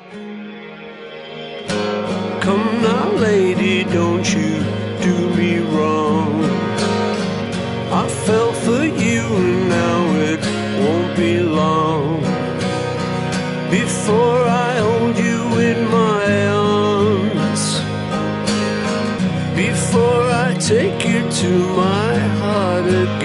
Come now, lady, don't you do me wrong. I fell for you and now it won't be long before I hold you in my arms, before I take you to my heart again.